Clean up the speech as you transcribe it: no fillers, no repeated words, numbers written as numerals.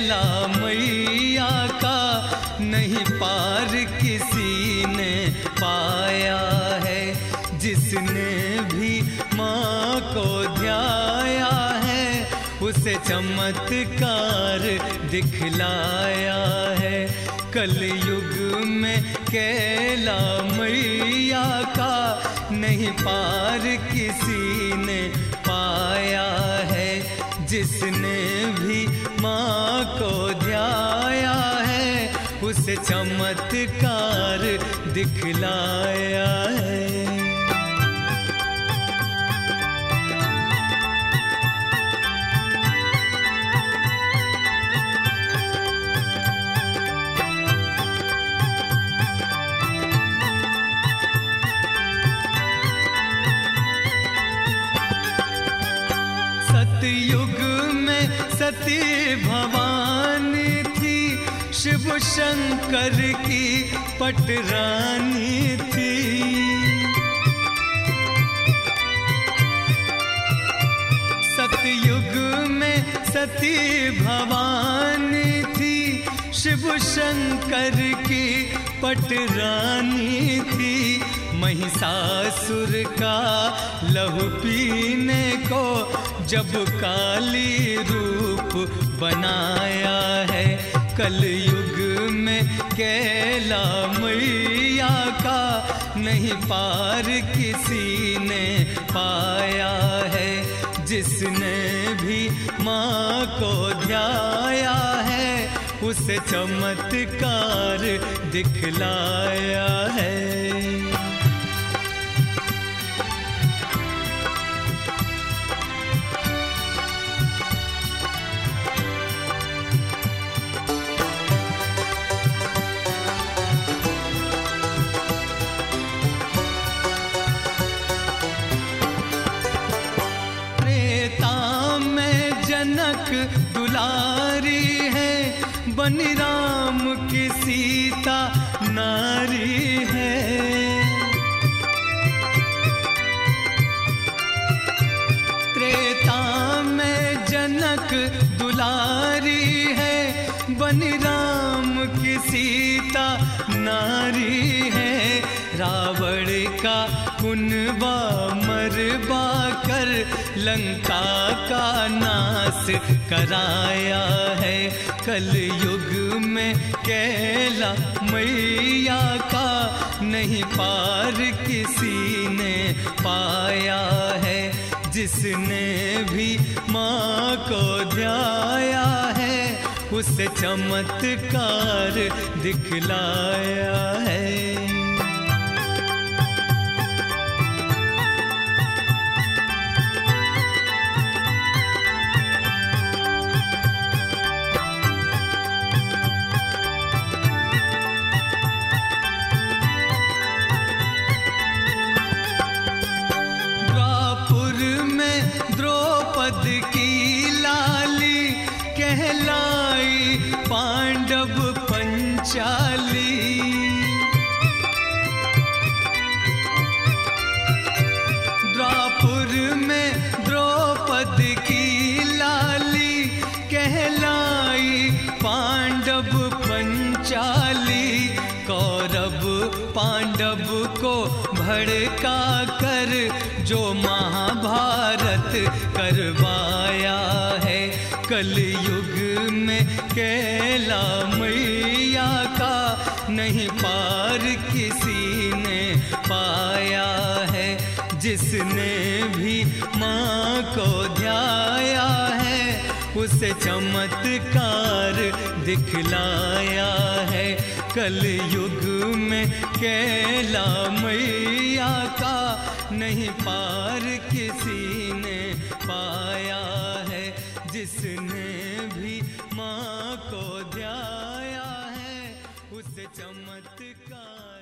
कैला मैया का नहीं पार किसी ने पाया है। जिसने भी माँ को ध्याया है उसे चमत्कार दिखलाया है। कलयुग में कैला मैया का नहीं पार किसी ने पाया है। जिसने भी माँ को ध्याया है उसे चमत्कार दिखलाया है। सतयुग में सती भवानी थी, शिव शंकर की पटरानी थी। सतयुग में सती भवानी थी, शिव शंकर की पटरानी थी। महिषासुर का लहू पीने को जब काली रूप बनाया है। कलयुग में कैला मैया का नहीं पार किसी ने पाया है। जिसने भी माँ को ध्याया है उसे चमत्कार दिखलाया है। जनक दुलारी है, बनी राम की सीता नारी है। त्रेता में जनक दुलारी है, बनी राम की सीता नारी है। रावण का कुनबा मरबा कर लंका का नाश कराया है। कलयुग में कैला मैया का नहीं पार किसी ने पाया है। जिसने भी माँ को ध्याया है उसे चमत्कार दिखलाया है। द्रौपदी की लाली कहलाई पांडव पंचाली। द्वापुर में द्रौपदी की लाली कहलाई पांडव पंचाली। कौरव पांडव को भड़का कर जो महाभारत करवाया है। कलयुग में कैला मैया का नहीं पार किसी ने पाया है। जिसने भी माँ को ध्याया है उसे चमत्कार दिखलाया है। कलयुग में कैला मैया का नहीं पार किसी ने पाया है। जिसने भी माँ को ध्याया है उसे चमत्कार